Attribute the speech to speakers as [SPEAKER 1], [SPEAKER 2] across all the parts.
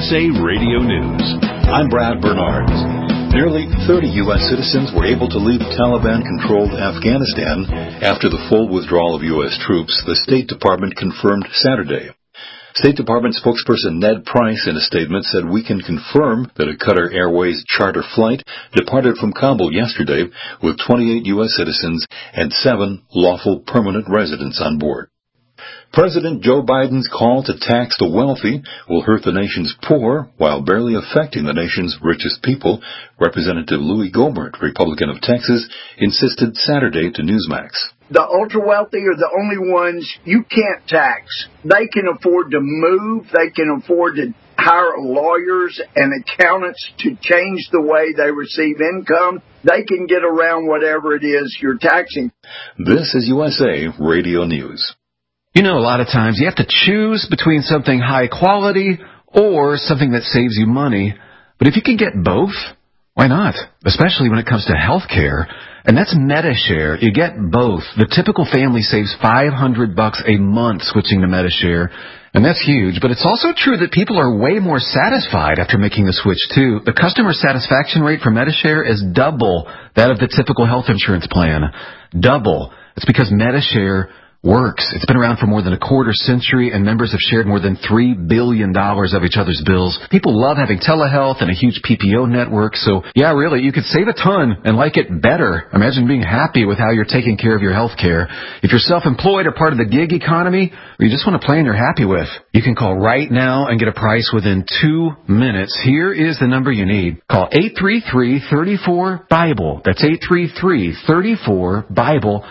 [SPEAKER 1] USA Radio News. I'm Brad Bernards. Nearly 30 U.S. citizens were able to leave Taliban-controlled Afghanistan after the full withdrawal of U.S. troops, the State Department confirmed Saturday. State Department spokesperson Ned Price in a statement said, "We can confirm that a Qatar Airways charter flight departed from Kabul yesterday with 28 U.S. citizens and 7 lawful permanent residents on board." President Joe Biden's call to tax the wealthy will hurt the nation's poor while barely affecting the nation's richest people, Representative Louis Gohmert, Republican of Texas, insisted Saturday to Newsmax.
[SPEAKER 2] The ultra-wealthy are the only ones you can't tax. They can afford to move. They can afford to hire lawyers and accountants to change the way they receive income. They can get around whatever it is you're taxing.
[SPEAKER 1] This is USA Radio News.
[SPEAKER 3] You know, a lot of times you have to choose between something high quality or something that saves you money. But if you can get both, why not? Especially when it comes to health care. And that's Medi-Share. You get both. The typical family saves $500 a month switching to Medi-Share. And that's huge. But it's also true that people are way more satisfied after making the switch, too. The customer satisfaction rate for Medi-Share is double that of the typical health insurance plan. Double. It's because Medi-Share works. It's been around for more than a quarter century, and members have shared more than $3 billion of each other's bills. People love having telehealth and a huge PPO network, so yeah, really, you could save a ton and like it better. Imagine being happy with how you're taking care of your health care. If you're self-employed or part of the gig economy, or you just want a plan you're happy with, you can call right now and get a price within 2 minutes. Here is the number you need. Call 833-34-BIBLE. That's 833-34-BIBLE.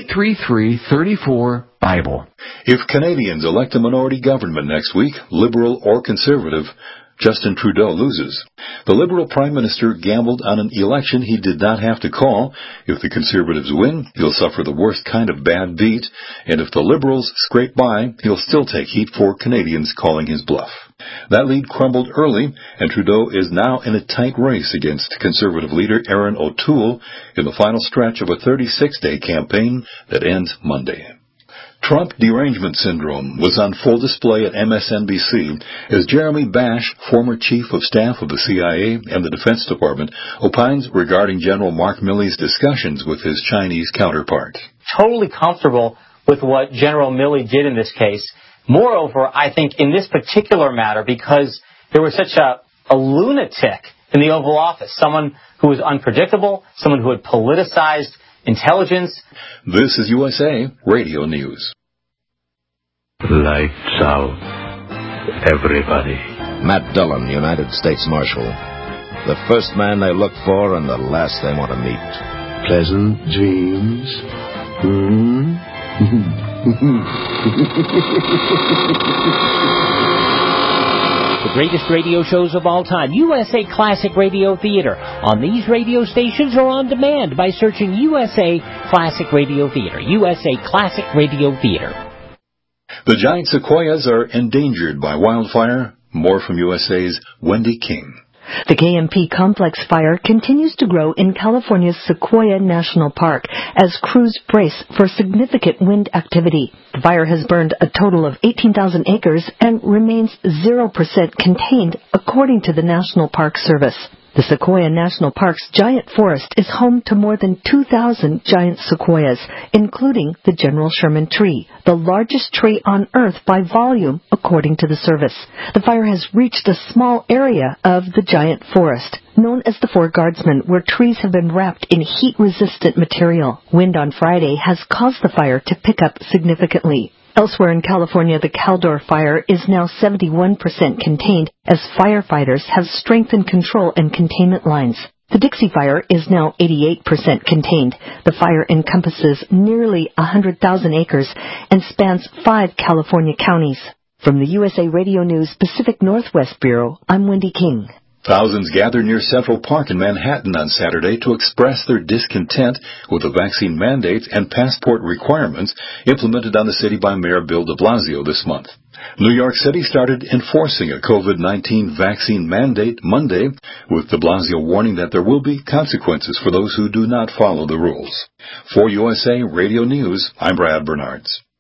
[SPEAKER 3] 833-34-BIBLE.
[SPEAKER 1] If Canadians elect a minority government next week, Liberal or Conservative, Justin Trudeau loses. The Liberal Prime Minister gambled on an election he did not have to call. If the Conservatives win, he'll suffer the worst kind of bad beat, and if the Liberals scrape by, he'll still take heat for Canadians calling his bluff. That lead crumbled early, and Trudeau is now in a tight race against Conservative leader Erin O'Toole in the final stretch of a 36-day campaign that ends Monday. Trump derangement syndrome was on full display at MSNBC as Jeremy Bash, former chief of staff of the CIA and the Defense Department, opines regarding General Mark Milley's discussions with his Chinese counterpart.
[SPEAKER 4] Totally comfortable with what General Milley did in this case. Moreover, I think in this particular matter, because there was such a lunatic in the Oval Office, someone who was unpredictable, someone who had politicized intelligence.
[SPEAKER 1] This is USA Radio News.
[SPEAKER 5] Lights out, everybody.
[SPEAKER 6] Matt Dillon, United States Marshal. The first man they look for and the last they want to meet.
[SPEAKER 5] Pleasant dreams.
[SPEAKER 7] The greatest radio shows of all time, USA Classic Radio Theater, on these radio stations or on demand by searching USA Classic Radio Theater. USA Classic Radio Theater.
[SPEAKER 1] The giant sequoias are endangered by wildfire. More from USA's Wendy King.
[SPEAKER 8] The KMP complex fire continues to grow in California's Sequoia National Park as crews brace for significant wind activity. The fire has burned a total of 18,000 acres and remains 0% contained, according to the National Park Service. The Sequoia National Park's giant forest is home to more than 2,000 giant sequoias, including the General Sherman tree, the largest tree on Earth by volume, according to the service. The fire has reached a small area of the giant forest, known as the Four Guardsmen, where trees have been wrapped in heat-resistant material. Wind on Friday has caused the fire to pick up significantly. Elsewhere in California, the Caldor fire is now 71% contained as firefighters have strengthened control and containment lines. The Dixie Fire is now 88% contained. The fire encompasses nearly 100,000 acres and spans 5 California counties. From the USA Radio News Pacific Northwest Bureau, I'm Wendy King.
[SPEAKER 1] Thousands gathered near Central Park in Manhattan on Saturday to express their discontent with the vaccine mandates and passport requirements implemented on the city by Mayor Bill de Blasio this month. New York City started enforcing a COVID-19 vaccine mandate Monday, with de Blasio warning that there will be consequences for those who do not follow the rules. For USA Radio News, I'm Brad Bernards.